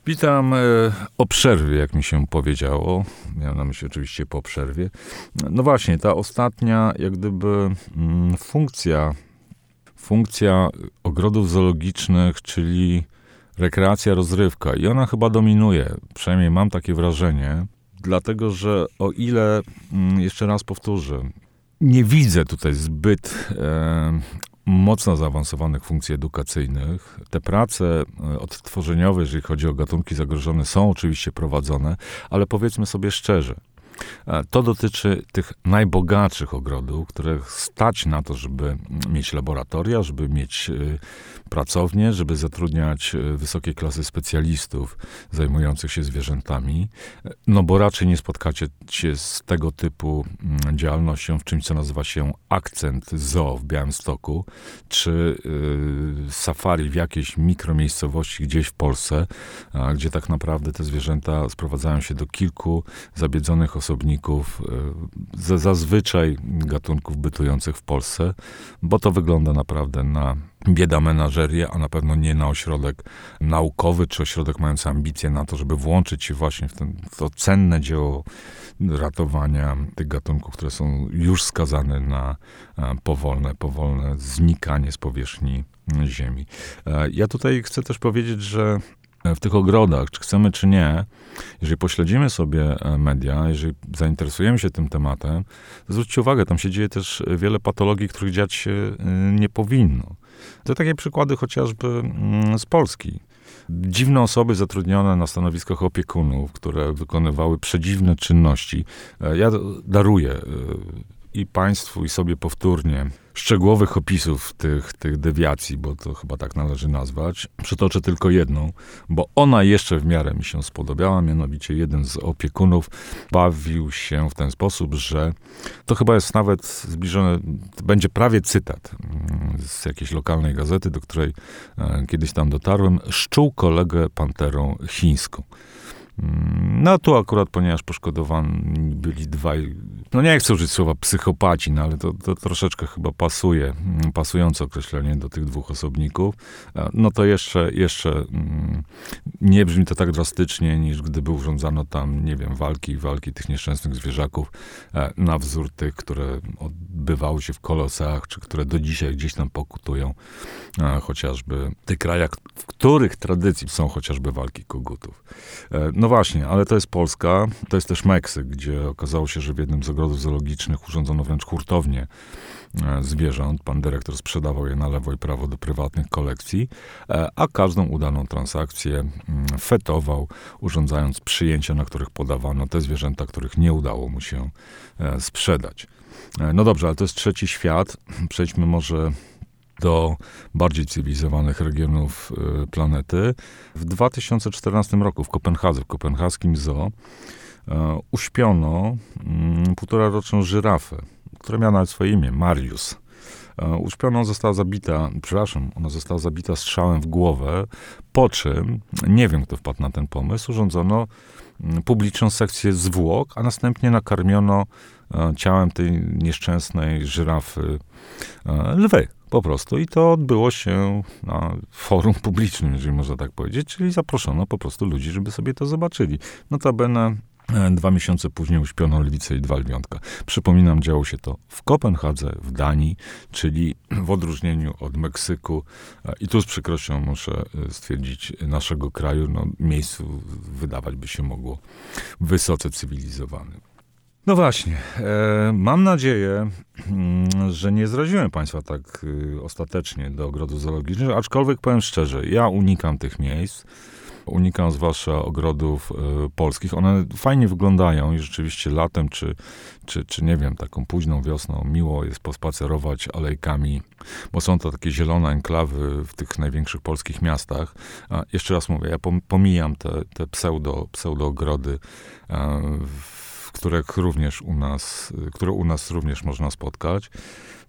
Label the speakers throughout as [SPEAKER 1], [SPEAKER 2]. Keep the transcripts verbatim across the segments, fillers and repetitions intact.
[SPEAKER 1] Witam e, o przerwie, jak mi się powiedziało. Miałem na myśli oczywiście po przerwie. No właśnie, ta ostatnia jak gdyby mm, funkcja, funkcja ogrodów zoologicznych, czyli rekreacja, rozrywka. I ona chyba dominuje, przynajmniej mam takie wrażenie, dlatego że o ile, mm, jeszcze raz powtórzę, nie widzę tutaj zbyt e, mocno zaawansowanych funkcji edukacyjnych. Te prace odtworzeniowe, jeżeli chodzi o gatunki zagrożone, są oczywiście prowadzone, ale powiedzmy sobie szczerze, to dotyczy tych najbogatszych ogrodów, których stać na to, żeby mieć laboratoria, żeby mieć pracownie, żeby zatrudniać wysokiej klasy specjalistów zajmujących się zwierzętami. No bo raczej nie spotkacie się z tego typu działalnością w czymś, co nazywa się Akcent Zoo w Białymstoku, czy safari w jakiejś mikromiejscowości gdzieś w Polsce, gdzie tak naprawdę te zwierzęta sprowadzają się do kilku zabiedzonych osobników, zazwyczaj gatunków bytujących w Polsce, bo to wygląda naprawdę na bieda menażerię, a na pewno nie na ośrodek naukowy, czy ośrodek mający ambicje na to, żeby włączyć się właśnie w, ten, w to cenne dzieło ratowania tych gatunków, które są już skazane na powolne, powolne znikanie z powierzchni ziemi. Ja tutaj chcę też powiedzieć, że w tych ogrodach, czy chcemy, czy nie, jeżeli pośledzimy sobie media, jeżeli zainteresujemy się tym tematem, to zwróćcie uwagę, tam się dzieje też wiele patologii, których dziać się nie powinno. To takie przykłady chociażby z Polski. Dziwne osoby zatrudnione na stanowiskach opiekunów, które wykonywały przedziwne czynności. Ja daruję i państwu, i sobie powtórnie szczegółowych opisów tych, tych dewiacji, bo to chyba tak należy nazwać. Przytoczę tylko jedną, bo ona jeszcze w miarę mi się spodobiała, mianowicie jeden z opiekunów bawił się w ten sposób, że to chyba jest nawet zbliżone, będzie prawie cytat z jakiejś lokalnej gazety, do której kiedyś tam dotarłem, szczuł kolegę panterą chińską. No tu akurat, ponieważ poszkodowani byli dwaj, no nie chcę użyć słowa psychopaci, no ale to, to troszeczkę chyba pasuje, pasujące określenie do tych dwóch osobników, no to jeszcze, jeszcze nie brzmi to tak drastycznie, niż gdyby urządzano tam, nie wiem, walki, walki tych nieszczęsnych zwierzaków na wzór tych, które odbywały się w kolosach, czy które do dzisiaj gdzieś tam pokutują, chociażby w tych krajach, w których tradycji są chociażby walki kogutów. No właśnie, ale to jest Polska, to jest też Meksyk, gdzie okazało się, że w jednym z ogrodów zoologicznych urządzono wręcz hurtownię zwierząt. Pan dyrektor sprzedawał je na lewo i prawo do prywatnych kolekcji, a każdą udaną transakcję fetował, urządzając przyjęcia, na których podawano te zwierzęta, których nie udało mu się sprzedać. No dobrze, ale to jest trzeci świat. Przejdźmy może do bardziej cywilizowanych regionów planety. W dwa tysiące czternastym roku w Kopenhadze, w kopenhaskim zoo, uśpiono półtoraroczną żyrafę, która miała nawet swoje imię, Marius. Uśpiona, została zabita, przepraszam, ona została zabita strzałem w głowę, po czym, nie wiem kto wpadł na ten pomysł, urządzono publiczną sekcję zwłok, a następnie nakarmiono ciałem tej nieszczęsnej żyrafy lwy. Po prostu. I to odbyło się na forum publicznym, jeżeli można tak powiedzieć, czyli zaproszono po prostu ludzi, żeby sobie to zobaczyli. Notabene dwa miesiące później uśpiono lwicę i dwa lwiątka. Przypominam, działo się to w Kopenhadze, w Danii, czyli w odróżnieniu od Meksyku i tu z przykrością muszę stwierdzić naszego kraju, no miejscu wydawać by się mogło wysoce cywilizowanym. No właśnie, e, mam nadzieję, mm, że nie zraziłem państwa tak y, ostatecznie do ogrodów zoologicznych, aczkolwiek powiem szczerze, ja unikam tych miejsc, unikam zwłaszcza ogrodów y, polskich. One fajnie wyglądają i rzeczywiście latem, czy, czy, czy nie wiem, taką późną wiosną miło jest pospacerować alejkami, bo są to takie zielone enklawy w tych największych polskich miastach. A jeszcze raz mówię, ja pomijam te, te pseudo, pseudo ogrody w których również u nas, które u nas również można spotkać.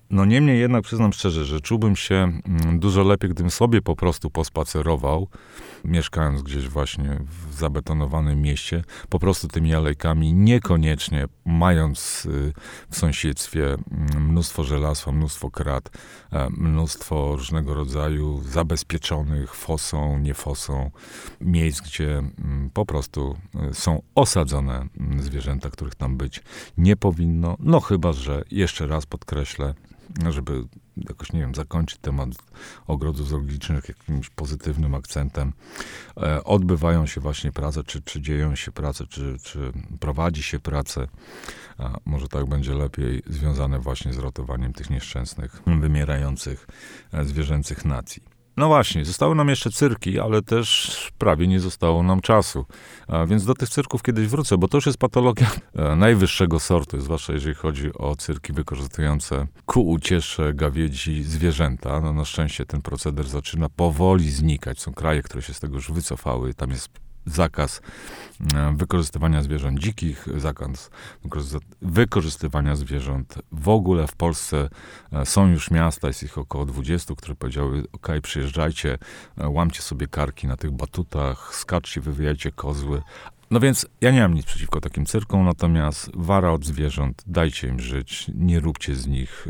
[SPEAKER 1] No niemniej jednak przyznam szczerze, że czułbym się mm, dużo lepiej, gdybym sobie po prostu pospacerował, mieszkając gdzieś właśnie w zabetonowanym mieście, po prostu tymi alejkami, niekoniecznie mając y, w sąsiedztwie mm, mnóstwo żelazwa, mnóstwo krat, e, mnóstwo różnego rodzaju zabezpieczonych fosą, nie fosą, miejsc, gdzie mm, po prostu y, są osadzone mm, zwierzęta, których tam być nie powinno. No chyba, że jeszcze raz podkreślę, żeby jakoś, nie wiem, zakończyć temat ogrodów zoologicznych jakimś pozytywnym akcentem. E, odbywają się właśnie prace, czy, czy dzieją się prace, czy, czy prowadzi się prace, a może tak będzie lepiej, związane właśnie z ratowaniem tych nieszczęsnych, wymierających e, zwierzęcych nacji. No właśnie, zostały nam jeszcze cyrki, ale też prawie nie zostało nam czasu. A więc do tych cyrków kiedyś wrócę, bo to już jest patologia e, najwyższego sortu, zwłaszcza jeżeli chodzi o cyrki wykorzystujące ku uciesze gawiedzi zwierzęta. No na szczęście ten proceder zaczyna powoli znikać. Są kraje, które się z tego już wycofały. Tam jest zakaz wykorzystywania zwierząt dzikich, zakaz wykorzystywania zwierząt w ogóle. W Polsce są już miasta, jest ich około dwudziestu, które powiedziały, ok, przyjeżdżajcie, łamcie sobie karki na tych batutach, skaczcie, wywijajcie kozły. No więc ja nie mam nic przeciwko takim cyrkom, natomiast wara od zwierząt, dajcie im żyć, nie róbcie z nich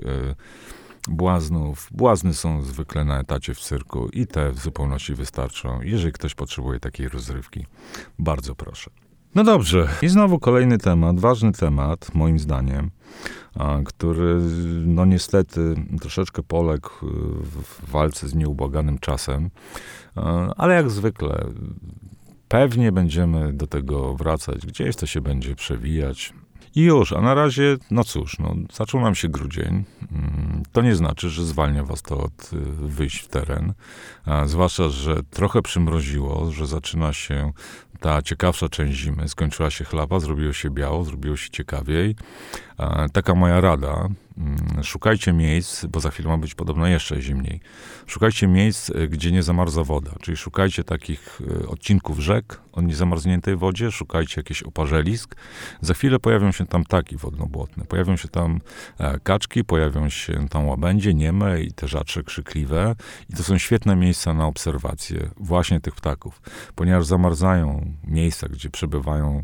[SPEAKER 1] błaznów. Błazny są zwykle na etacie w cyrku i te w zupełności wystarczą. Jeżeli ktoś potrzebuje takiej rozrywki, bardzo proszę. No dobrze, i znowu kolejny temat, ważny temat, moim zdaniem, a, który no niestety troszeczkę poległ w walce z nieubłaganym czasem, a, ale jak zwykle pewnie będziemy do tego wracać, gdzieś to się będzie przewijać. I już, a na razie, no cóż, no, zaczął nam się grudzień. To nie znaczy, że zwalnia was to od wyjść w teren. A zwłaszcza, że trochę przymroziło, że zaczyna się ta ciekawsza część zimy. Skończyła się chlapa, zrobiło się biało, zrobiło się ciekawiej. A taka moja rada. Szukajcie miejsc, bo za chwilę ma być podobno jeszcze zimniej. Szukajcie miejsc, gdzie nie zamarza woda. Czyli szukajcie takich odcinków rzek o niezamarzniętej wodzie, szukajcie jakichś oparzelisk. Za chwilę pojawią się tam ptaki wodnobłotne. Pojawią się tam kaczki, pojawią się tam łabędzie, nieme i te rzacze krzykliwe. I to są świetne miejsca na obserwację właśnie tych ptaków. Ponieważ zamarzają miejsca, gdzie przebywają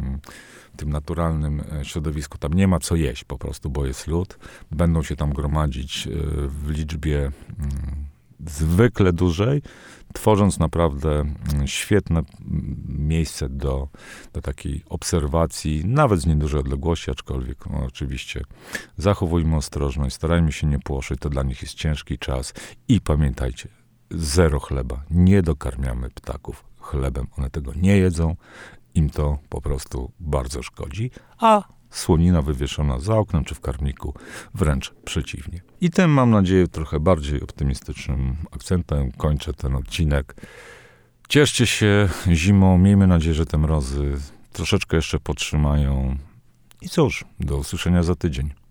[SPEAKER 1] w tym naturalnym środowisku. Tam nie ma co jeść po prostu, bo jest lód. Będą się tam gromadzić w liczbie zwykle dużej, tworząc naprawdę świetne miejsce do, do takiej obserwacji, nawet z niedużej odległości, aczkolwiek no, oczywiście zachowujmy ostrożność, starajmy się nie płoszyć, to dla nich jest ciężki czas i pamiętajcie, zero chleba, nie dokarmiamy ptaków chlebem, one tego nie jedzą, im to po prostu bardzo szkodzi, a słonina wywieszona za oknem czy w karmniku wręcz przeciwnie. I tym, mam nadzieję, trochę bardziej optymistycznym akcentem kończę ten odcinek. Cieszcie się zimą, miejmy nadzieję, że te mrozy troszeczkę jeszcze podtrzymają. I cóż, do usłyszenia za tydzień.